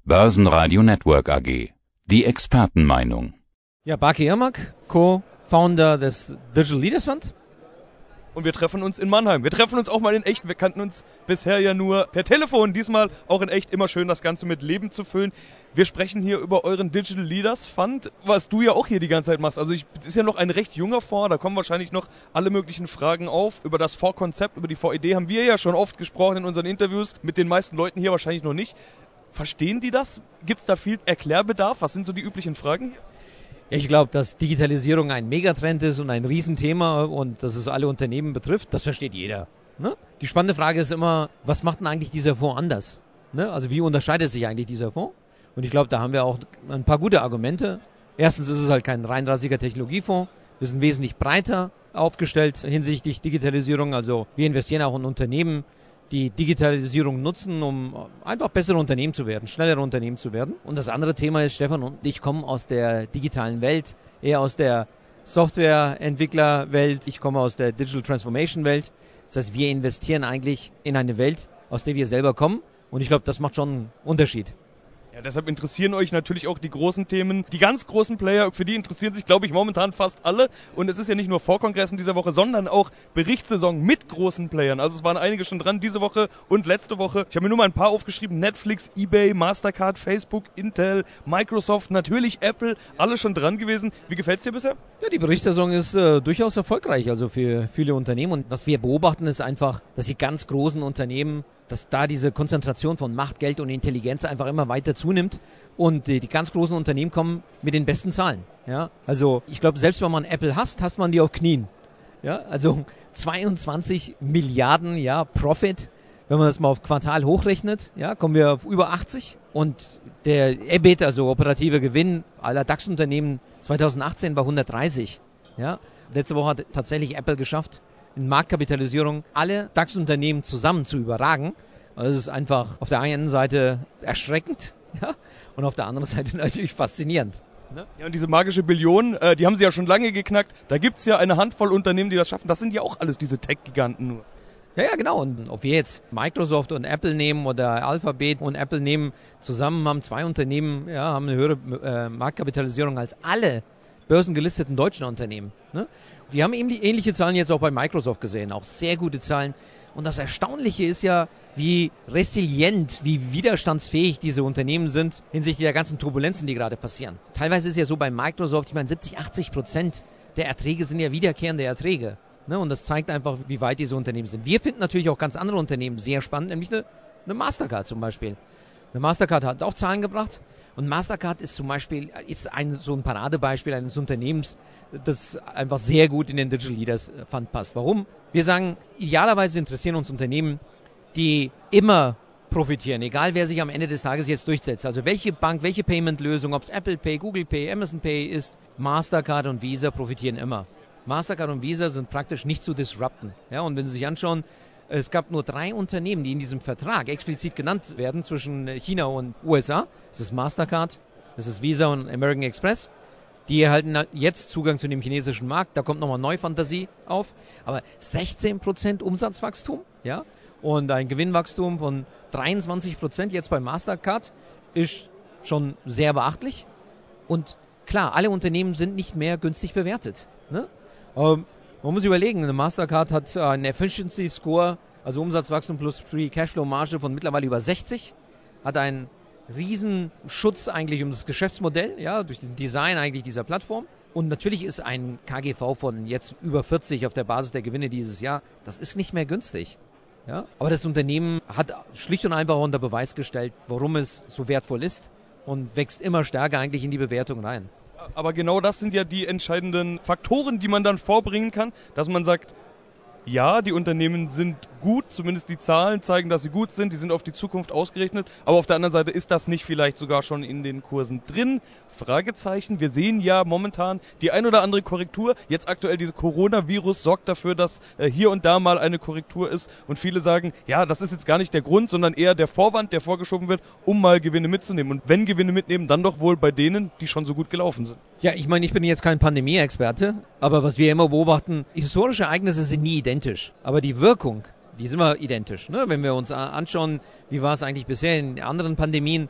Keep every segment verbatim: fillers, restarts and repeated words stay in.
Börsenradio Network A G. Die Expertenmeinung. Ja, Baki Irmak, Co-Founder des Digital Leaders Fund. Und wir treffen uns in Mannheim. Wir treffen uns auch mal in echt. Wir kannten uns bisher ja nur per Telefon. Diesmal auch in echt. Immer schön, das Ganze mit Leben zu füllen. Wir sprechen hier über euren Digital Leaders Fund, was du ja auch hier die ganze Zeit machst. Also ich, das ist ja noch ein recht junger Fonds. Da kommen wahrscheinlich noch alle möglichen Fragen auf. Über das Fondskonzept, über die Fondsidee haben wir ja schon oft gesprochen in unseren Interviews. Mit den meisten Leuten hier wahrscheinlich noch nicht. Verstehen die das? Gibt es da viel Erklärbedarf? Was sind so die üblichen Fragen hier? Ich glaube, dass Digitalisierung ein Megatrend ist und ein Riesenthema und dass es alle Unternehmen betrifft, das versteht jeder. Ne? Die spannende Frage ist immer, was macht denn eigentlich dieser Fonds anders? Ne? Also wie unterscheidet sich eigentlich dieser Fonds? Und ich glaube, da haben wir auch ein paar gute Argumente. Erstens ist es halt kein reinrassiger Technologiefonds. Wir sind wesentlich breiter aufgestellt hinsichtlich Digitalisierung. Also wir investieren auch in Unternehmen, die Digitalisierung nutzen, um einfach bessere Unternehmen zu werden, schnellere Unternehmen zu werden. Und das andere Thema ist, Stefan und ich kommen aus der digitalen Welt, eher aus der Softwareentwicklerwelt. Ich komme aus der Digital Transformation Welt. Das heißt, wir investieren eigentlich in eine Welt, aus der wir selber kommen. Und ich glaube, das macht schon einen Unterschied. Ja, deshalb interessieren euch natürlich auch die großen Themen. Die ganz großen Player, für die interessieren sich, glaube ich, momentan fast alle. Und es ist ja nicht nur Vorkongress in dieser Woche, sondern auch Berichtssaison mit großen Playern. Also es waren einige schon dran diese Woche und letzte Woche. Ich habe mir nur mal ein paar aufgeschrieben. Netflix, eBay, Mastercard, Facebook, Intel, Microsoft, natürlich Apple, alle schon dran gewesen. Wie gefällt's dir bisher? Ja, die Berichtssaison ist äh, durchaus erfolgreich, also für viele Unternehmen. Und was wir beobachten, ist einfach, dass die ganz großen Unternehmen, dass da diese Konzentration von Macht, Geld und Intelligenz einfach immer weiter zunimmt und die, die ganz großen Unternehmen kommen mit den besten Zahlen. Ja, also ich glaube, selbst wenn man Apple hasst, hasst man die auf Knien. Ja, also zweiundzwanzig Milliarden, ja, Profit, wenn man das mal auf Quartal hochrechnet, ja, kommen wir auf über achtzig und der E B I T, also operative Gewinn aller DAX-Unternehmen zweitausendachtzehn war hundertdreißig. Ja, letzte Woche hat tatsächlich Apple geschafft, in Marktkapitalisierung alle DAX-Unternehmen zusammen zu überragen. Also das ist einfach auf der einen Seite erschreckend, ja, und auf der anderen Seite natürlich faszinierend. Ne? Ja, und diese magische Billion, äh, die haben sie ja schon lange geknackt. Da gibt's ja eine Handvoll Unternehmen, die das schaffen. Das sind ja auch alles diese Tech-Giganten nur. Ja, ja, genau. Und ob wir jetzt Microsoft und Apple nehmen oder Alphabet und Apple nehmen, zusammen haben zwei Unternehmen, ja, haben eine höhere äh, Marktkapitalisierung als alle börsengelisteten deutschen Unternehmen. Ne? Wir haben eben die ähnliche Zahlen jetzt auch bei Microsoft gesehen, auch sehr gute Zahlen. Und das Erstaunliche ist ja, wie resilient, wie widerstandsfähig diese Unternehmen sind hinsichtlich der ganzen Turbulenzen, die gerade passieren. Teilweise ist ja so bei Microsoft, ich meine siebzig, achtzig Prozent der Erträge sind ja wiederkehrende Erträge. Ne? Und das zeigt einfach, wie weit diese Unternehmen sind. Wir finden natürlich auch ganz andere Unternehmen sehr spannend, nämlich eine, eine Mastercard zum Beispiel. Eine Mastercard hat auch Zahlen gebracht. Und Mastercard ist zum Beispiel ist ein, so ein Paradebeispiel eines Unternehmens, das einfach sehr gut in den Digital Leaders Fund passt. Warum? Wir sagen, idealerweise interessieren uns Unternehmen, die immer profitieren, egal wer sich am Ende des Tages jetzt durchsetzt. Also welche Bank, welche Payment-Lösung, ob es Apple Pay, Google Pay, Amazon Pay ist, Mastercard und Visa profitieren immer. Mastercard und Visa sind praktisch nicht zu disrupten. Ja, und wenn Sie sich anschauen, es gab nur drei Unternehmen, die in diesem Vertrag explizit genannt werden zwischen China und U S A. Das ist Mastercard, das ist Visa und American Express. Die erhalten jetzt Zugang zu dem chinesischen Markt. Da kommt nochmal Neufantasie auf. Aber sechzehn Prozent Umsatzwachstum, ja, und ein Gewinnwachstum von dreiundzwanzig Prozent jetzt bei Mastercard ist schon sehr beachtlich. Und klar, alle Unternehmen sind nicht mehr günstig bewertet. Ne? Ähm, Man muss überlegen, eine Mastercard hat einen Efficiency Score, also Umsatzwachstum plus Free Cashflow Marge von mittlerweile über sechzig, hat einen riesen Schutz eigentlich um das Geschäftsmodell, ja, durch den Design eigentlich dieser Plattform. Und natürlich ist ein K G V von jetzt über vierzig auf der Basis der Gewinne dieses Jahr, das ist nicht mehr günstig. Ja? Aber das Unternehmen hat schlicht und einfach unter Beweis gestellt, warum es so wertvoll ist und wächst immer stärker eigentlich in die Bewertung rein. Aber genau das sind ja die entscheidenden Faktoren, die man dann vorbringen kann, dass man sagt, ja, die Unternehmen sind gut, zumindest die Zahlen zeigen, dass sie gut sind, die sind auf die Zukunft ausgerichtet, aber auf der anderen Seite ist das nicht vielleicht sogar schon in den Kursen drin? Fragezeichen. Wir sehen ja momentan die ein oder andere Korrektur. Jetzt aktuell diese Coronavirus sorgt dafür, dass äh, hier und da mal eine Korrektur ist und viele sagen, ja, das ist jetzt gar nicht der Grund, sondern eher der Vorwand, der vorgeschoben wird, um mal Gewinne mitzunehmen. Und wenn Gewinne mitnehmen, dann doch wohl bei denen, die schon so gut gelaufen sind. Ja, ich meine, ich bin jetzt kein Pandemie-Experte, aber was wir immer beobachten, historische Ereignisse sind nie identisch, aber die Wirkung, die ist immer identisch. Ne? Wenn wir uns anschauen, wie war es eigentlich bisher in anderen Pandemien,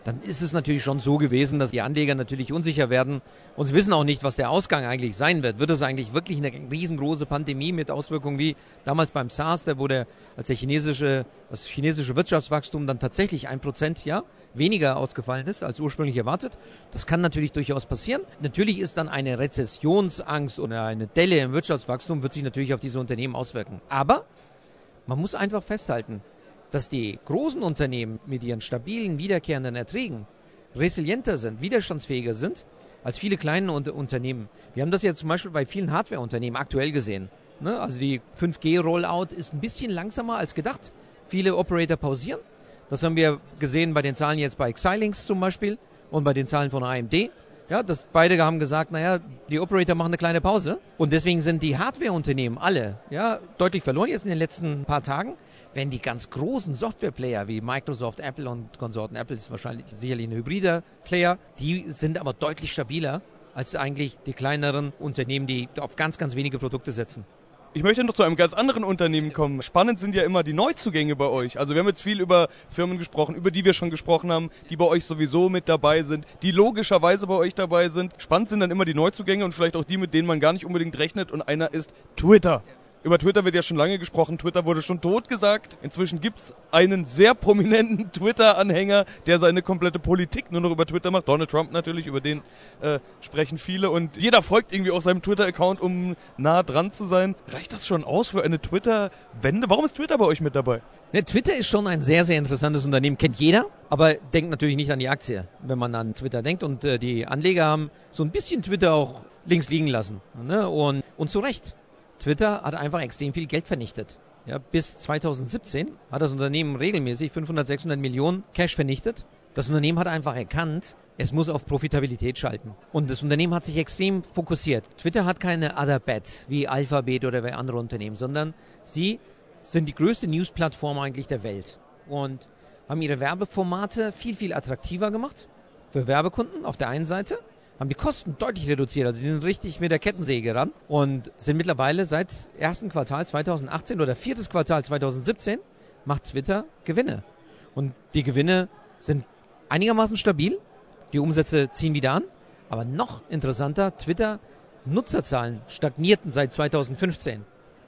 dann ist es natürlich schon so gewesen, dass die Anleger natürlich unsicher werden und sie wissen auch nicht, was der Ausgang eigentlich sein wird. Wird es eigentlich wirklich eine riesengroße Pandemie mit Auswirkungen wie damals beim SARS, da wo der, als der chinesische, das chinesische Wirtschaftswachstum dann tatsächlich ein Prozent ja, weniger ausgefallen ist als ursprünglich erwartet. Das kann natürlich durchaus passieren. Natürlich ist dann eine Rezessionsangst oder eine Delle im Wirtschaftswachstum, wird sich natürlich auf diese Unternehmen auswirken. Aber man muss einfach festhalten, dass die großen Unternehmen mit ihren stabilen, wiederkehrenden Erträgen resilienter sind, widerstandsfähiger sind als viele kleine Unter- Unternehmen. Wir haben das ja zum Beispiel bei vielen Hardware-Unternehmen aktuell gesehen. Ne? Also die fünf G-Rollout ist ein bisschen langsamer als gedacht. Viele Operator pausieren. Das haben wir gesehen bei den Zahlen jetzt bei Xilinx zum Beispiel und bei den Zahlen von A M D. Ja, dass beide haben gesagt, naja, die Operator machen eine kleine Pause. Und deswegen sind die Hardware-Unternehmen alle ja, deutlich verloren jetzt in den letzten paar Tagen. Wenn die ganz großen Software-Player wie Microsoft, Apple und Konsorten, Apple ist wahrscheinlich sicherlich ein hybrider Player, die sind aber deutlich stabiler als eigentlich die kleineren Unternehmen, die auf ganz, ganz wenige Produkte setzen. Ich möchte noch zu einem ganz anderen Unternehmen kommen. Spannend sind ja immer die Neuzugänge bei euch. Also wir haben jetzt viel über Firmen gesprochen, über die wir schon gesprochen haben, die bei euch sowieso mit dabei sind, die logischerweise bei euch dabei sind. Spannend sind dann immer die Neuzugänge und vielleicht auch die, mit denen man gar nicht unbedingt rechnet. Und einer ist Twitter. Über Twitter wird ja schon lange gesprochen. Twitter wurde schon tot gesagt. Inzwischen gibt's einen sehr prominenten Twitter-Anhänger, der seine komplette Politik nur noch über Twitter macht. Donald Trump natürlich, über den äh, sprechen viele. Und jeder folgt irgendwie auch seinem Twitter-Account, um nah dran zu sein. Reicht das schon aus für eine Twitter-Wende? Warum ist Twitter bei euch mit dabei? Ja, Twitter ist schon ein sehr, sehr interessantes Unternehmen. Kennt jeder, aber denkt natürlich nicht an die Aktie, wenn man an Twitter denkt. Und äh, die Anleger haben so ein bisschen Twitter auch links liegen lassen. Ne? Und, und zu Recht. Twitter hat einfach extrem viel Geld vernichtet. Ja, bis zweitausendsiebzehn hat das Unternehmen regelmäßig fünfhundert, sechshundert Millionen Cash vernichtet. Das Unternehmen hat einfach erkannt, es muss auf Profitabilität schalten. Und das Unternehmen hat sich extrem fokussiert. Twitter hat keine Other Bet wie Alphabet oder wie andere Unternehmen, sondern sie sind die größte News-Plattform eigentlich der Welt und haben ihre Werbeformate viel, viel attraktiver gemacht für Werbekunden auf der einen Seite, haben die Kosten deutlich reduziert, also die sind richtig mit der Kettensäge ran und sind mittlerweile seit ersten Quartal zweitausendachtzehn oder viertes Quartal zweitausendsiebzehn macht Twitter Gewinne. Und die Gewinne sind einigermaßen stabil, die Umsätze ziehen wieder an, aber noch interessanter, Twitter Nutzerzahlen stagnierten seit zweitausendfünfzehn.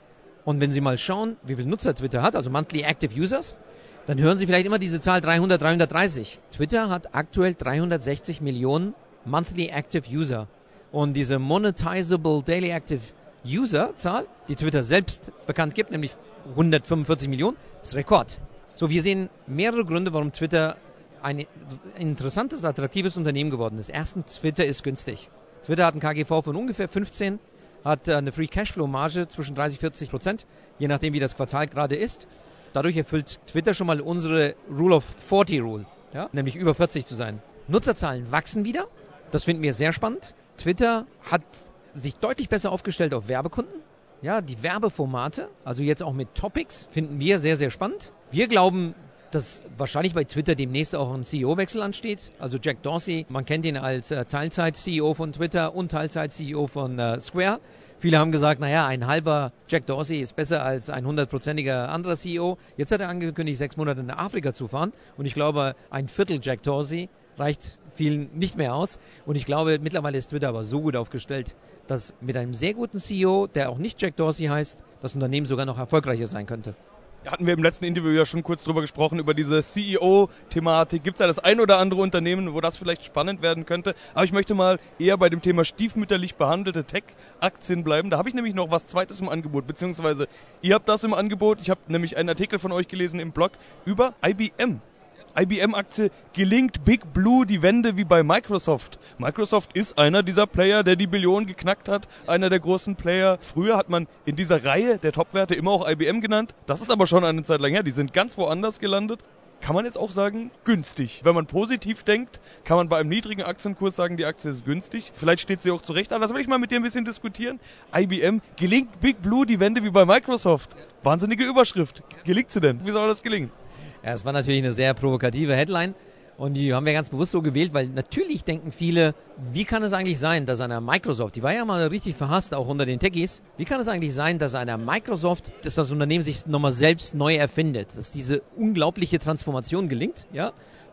Und wenn Sie mal schauen, wie viel Nutzer Twitter hat, also Monthly Active Users, dann hören Sie vielleicht immer diese Zahl dreihundert, dreihundertdreißig. Twitter hat aktuell dreihundertsechzig Millionen Monthly Active User. Und diese Monetizable Daily Active User Zahl, die Twitter selbst bekannt gibt, nämlich hundertfünfundvierzig Millionen, ist Rekord. So, wir sehen mehrere Gründe, warum Twitter ein interessantes, attraktives Unternehmen geworden ist. Erstens, Twitter ist günstig. Twitter hat ein K G V von ungefähr fünfzehn, hat eine Free Cashflow Marge zwischen dreißig und vierzig Prozent, je nachdem wie das Quartal gerade ist. Dadurch erfüllt Twitter schon mal unsere Rule of vierzig Rule, ja? Nämlich über vierzig zu sein. Nutzerzahlen wachsen wieder. Das finden wir sehr spannend. Twitter hat sich deutlich besser aufgestellt auf Werbekunden. Ja, die Werbeformate, also jetzt auch mit Topics, finden wir sehr, sehr spannend. Wir glauben, dass wahrscheinlich bei Twitter demnächst auch ein C E O-Wechsel ansteht. Also Jack Dorsey, man kennt ihn als äh, Teilzeit-C E O von Twitter und Teilzeit-C E O von äh, Square. Viele haben gesagt, naja, ein halber Jack Dorsey ist besser als ein hundertprozentiger anderer C E O. Jetzt hat er angekündigt, sechs Monate nach Afrika zu fahren. Und ich glaube, ein Viertel Jack Dorsey reicht vielen nicht mehr aus. Und ich glaube, mittlerweile ist Twitter aber so gut aufgestellt, dass mit einem sehr guten C E O, der auch nicht Jack Dorsey heißt, das Unternehmen sogar noch erfolgreicher sein könnte. Hatten wir im letzten Interview ja schon kurz drüber gesprochen, über diese C E O-Thematik. Gibt es ja das ein oder andere Unternehmen, wo das vielleicht spannend werden könnte. Aber ich möchte mal eher bei dem Thema stiefmütterlich behandelte Tech-Aktien bleiben. Da habe ich nämlich noch was Zweites im Angebot, beziehungsweise ihr habt das im Angebot. Ich habe nämlich einen Artikel von euch gelesen im Blog über I B M. I B M-Aktie gelingt Big Blue die Wende wie bei Microsoft. Microsoft ist einer dieser Player, der die Billion geknackt hat, einer der großen Player. Früher hat man in dieser Reihe der Top-Werte immer auch I B M genannt. Das ist aber schon eine Zeit lang her. Die sind ganz woanders gelandet. Kann man jetzt auch sagen, günstig. Wenn man positiv denkt, kann man bei einem niedrigen Aktienkurs sagen, die Aktie ist günstig. Vielleicht steht sie auch zurecht. Aber das will ich mal mit dir ein bisschen diskutieren. I B M, gelingt Big Blue die Wende wie bei Microsoft? Wahnsinnige Überschrift. Gelingt sie denn? Wie soll das gelingen? Ja, es war natürlich eine sehr provokative Headline und die haben wir ganz bewusst so gewählt, weil natürlich denken viele, wie kann es eigentlich sein, dass einer Microsoft, die war ja mal richtig verhasst, auch unter den Techies, wie kann es eigentlich sein, dass einer Microsoft, dass das Unternehmen sich nochmal selbst neu erfindet, dass diese unglaubliche Transformation gelingt, ja,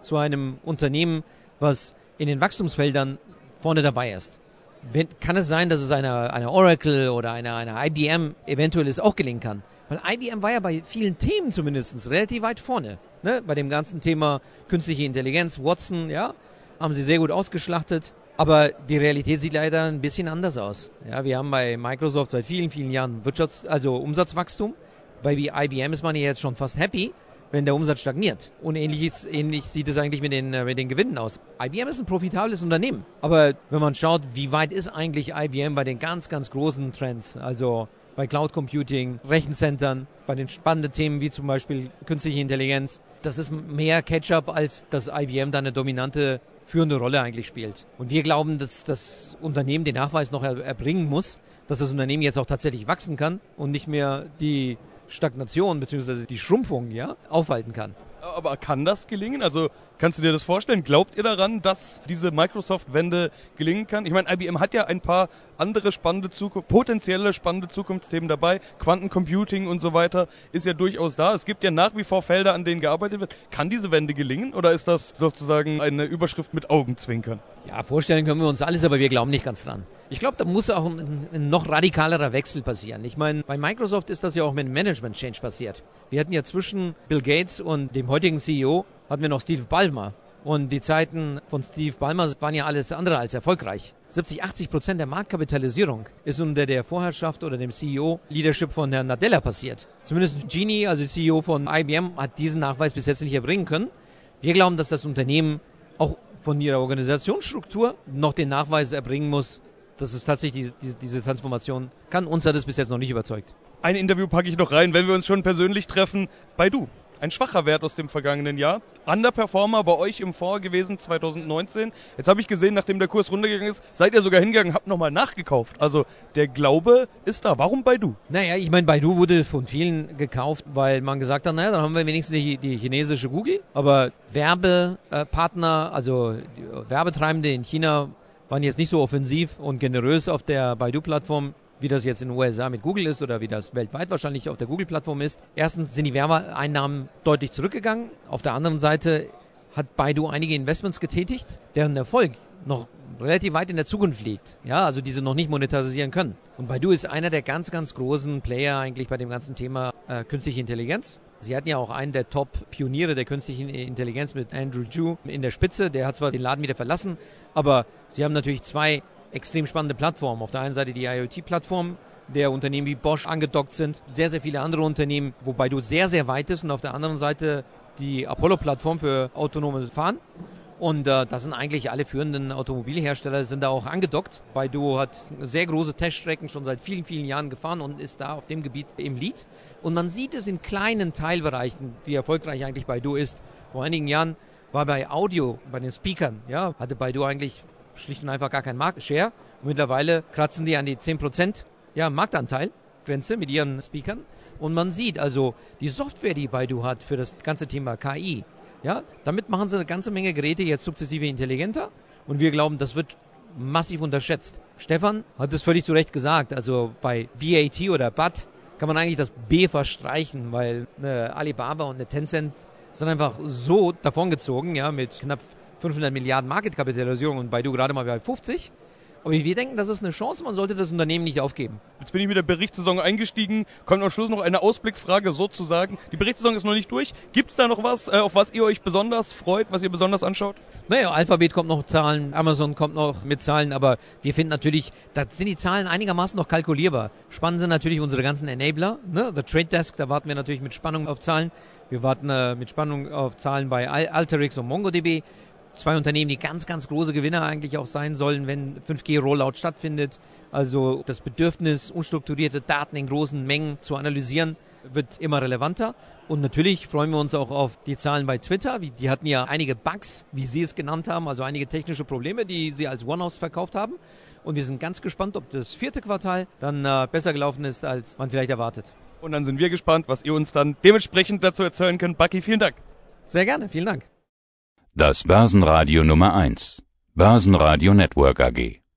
zu einem Unternehmen, was in den Wachstumsfeldern vorne dabei ist. Wenn, kann es sein, dass es einer eine Oracle oder einer eine I B M eventuell es auch gelingen kann? Weil I B M war ja bei vielen Themen zumindest relativ weit vorne. Ne? Bei dem ganzen Thema künstliche Intelligenz, Watson, ja, haben sie sehr gut ausgeschlachtet. Aber die Realität sieht leider ein bisschen anders aus. Ja, wir haben bei Microsoft seit vielen, vielen Jahren Wirtschafts-, also Umsatzwachstum. Bei I B M ist man ja jetzt schon fast happy, wenn der Umsatz stagniert. Und ähnlich, ähnlich sieht es eigentlich mit den, mit den Gewinnen aus. I B M ist ein profitables Unternehmen. Aber wenn man schaut, wie weit ist eigentlich I B M bei den ganz, ganz großen Trends, also bei Cloud Computing, Rechencentern, bei den spannenden Themen wie zum Beispiel künstliche Intelligenz, das ist mehr Catch-up, als dass I B M da eine dominante führende Rolle eigentlich spielt. Und wir glauben, dass das Unternehmen den Nachweis noch er, erbringen muss, dass das Unternehmen jetzt auch tatsächlich wachsen kann und nicht mehr die Stagnation bzw. die Schrumpfung, ja, aufhalten kann. Aber kann das gelingen? Also kannst du dir das vorstellen? Glaubt ihr daran, dass diese Microsoft-Wende gelingen kann? Ich meine, I B M hat ja ein paar andere spannende Zukunft, potenzielle spannende Zukunftsthemen dabei. Quantencomputing und so weiter ist ja durchaus da. Es gibt ja nach wie vor Felder, an denen gearbeitet wird. Kann diese Wende gelingen oder ist das sozusagen eine Überschrift mit Augenzwinkern? Ja, vorstellen können wir uns alles, aber wir glauben nicht ganz dran. Ich glaube, da muss auch ein, ein noch radikalerer Wechsel passieren. Ich meine, bei Microsoft ist das ja auch mit Management Change passiert. Wir hatten ja zwischen Bill Gates und dem heutigen C E O hatten wir noch Steve Ballmer. Und die Zeiten von Steve Ballmer waren ja alles andere als erfolgreich. siebzig, achtzig Prozent der Marktkapitalisierung ist unter der Vorherrschaft oder dem C E O-Leadership von Herrn Nadella passiert. Zumindest Genie, also C E O von I B M, hat diesen Nachweis bis jetzt nicht erbringen können. Wir glauben, dass das Unternehmen auch von ihrer Organisationsstruktur noch den Nachweis erbringen muss, dass es tatsächlich die, die, diese Transformation kann. Uns hat es bis jetzt noch nicht überzeugt. Ein Interview packe ich noch rein, wenn wir uns schon persönlich treffen. Baidu, ein schwacher Wert aus dem vergangenen Jahr. Underperformer bei euch im Fonds gewesen zwanzig neunzehn. Jetzt habe ich gesehen, nachdem der Kurs runtergegangen ist, seid ihr sogar hingegangen, habt nochmal nachgekauft. Also der Glaube ist da. Warum Baidu? Naja, ich meine, Baidu wurde von vielen gekauft, weil man gesagt hat, naja, dann haben wir wenigstens die, die chinesische Google. Aber Werbepartner, also Werbetreibende in China waren jetzt nicht so offensiv und generös auf der Baidu-Plattform, wie das jetzt in den U S A mit Google ist oder wie das weltweit wahrscheinlich auf der Google-Plattform ist. Erstens sind die Werbeeinnahmen deutlich zurückgegangen. Auf der anderen Seite hat Baidu einige Investments getätigt, deren Erfolg noch relativ weit in der Zukunft liegt. Ja, also diese noch nicht monetarisieren können. Und Baidu ist einer der ganz, ganz großen Player eigentlich bei dem ganzen Thema äh, künstliche Intelligenz. Sie hatten ja auch einen der Top-Pioniere der künstlichen Intelligenz mit Andrew Zhu in der Spitze. Der hat zwar den Laden wieder verlassen, aber sie haben natürlich zwei extrem spannende Plattformen. Auf der einen Seite die IoT-Plattform, der Unternehmen wie Bosch angedockt sind, sehr, sehr viele andere Unternehmen, wo Baidu sehr, sehr weit ist, und auf der anderen Seite die Apollo-Plattform für autonomes Fahren. Und äh, da sind eigentlich alle führenden Automobilhersteller sind da auch angedockt. Baidu hat sehr große Teststrecken schon seit vielen, vielen Jahren gefahren und ist da auf dem Gebiet im Lead. Und man sieht es in kleinen Teilbereichen, wie erfolgreich eigentlich Baidu ist. Vor einigen Jahren war bei Audio, bei den Speakern, ja, hatte Baidu eigentlich schlicht und einfach gar keinen Marktshare. Und mittlerweile kratzen die an die zehn Prozent ja, Marktanteil, Grenze mit ihren Speakern. Und man sieht also die Software, die Baidu hat für das ganze Thema K I, ja, damit machen sie eine ganze Menge Geräte jetzt sukzessive intelligenter. Und wir glauben, das wird massiv unterschätzt. Stefan hat es völlig zu Recht gesagt. Also bei B A T oder B A T kann man eigentlich das B verstreichen, weil eine Alibaba und eine Tencent sind einfach so davongezogen, ja, mit knapp fünfhundert Milliarden Marketkapitalisierung und Baidu gerade mal bei fünfzig. Aber wir denken, das ist eine Chance, man sollte das Unternehmen nicht aufgeben. Jetzt bin ich mit der Berichtssaison eingestiegen. Kommt am Schluss noch eine Ausblickfrage sozusagen. Die Berichtssaison ist noch nicht durch. Gibt es da noch was, auf was ihr euch besonders freut, was ihr besonders anschaut? Naja, Alphabet kommt noch Zahlen, Amazon kommt noch mit Zahlen, aber wir finden natürlich, da sind die Zahlen einigermaßen noch kalkulierbar. Spannend sind natürlich unsere ganzen Enabler, ne? The Trade Desk, da warten wir natürlich mit Spannung auf Zahlen. Wir warten äh, mit Spannung auf Zahlen bei Alteryx und MongoDB. Zwei Unternehmen, die ganz, ganz große Gewinner eigentlich auch sein sollen, wenn fünf G-Rollout stattfindet. Also das Bedürfnis, unstrukturierte Daten in großen Mengen zu analysieren, wird immer relevanter. Und natürlich freuen wir uns auch auf die Zahlen bei Twitter. Die hatten ja einige Bugs, wie Sie es genannt haben, also einige technische Probleme, die sie als One-Offs verkauft haben. Und wir sind ganz gespannt, ob das vierte Quartal dann äh, besser gelaufen ist, als man vielleicht erwartet. Und dann sind wir gespannt, was ihr uns dann dementsprechend dazu erzählen könnt. Bucky, vielen Dank. Sehr gerne, vielen Dank. Das Börsenradio Nummer eins. Börsenradio Network A G.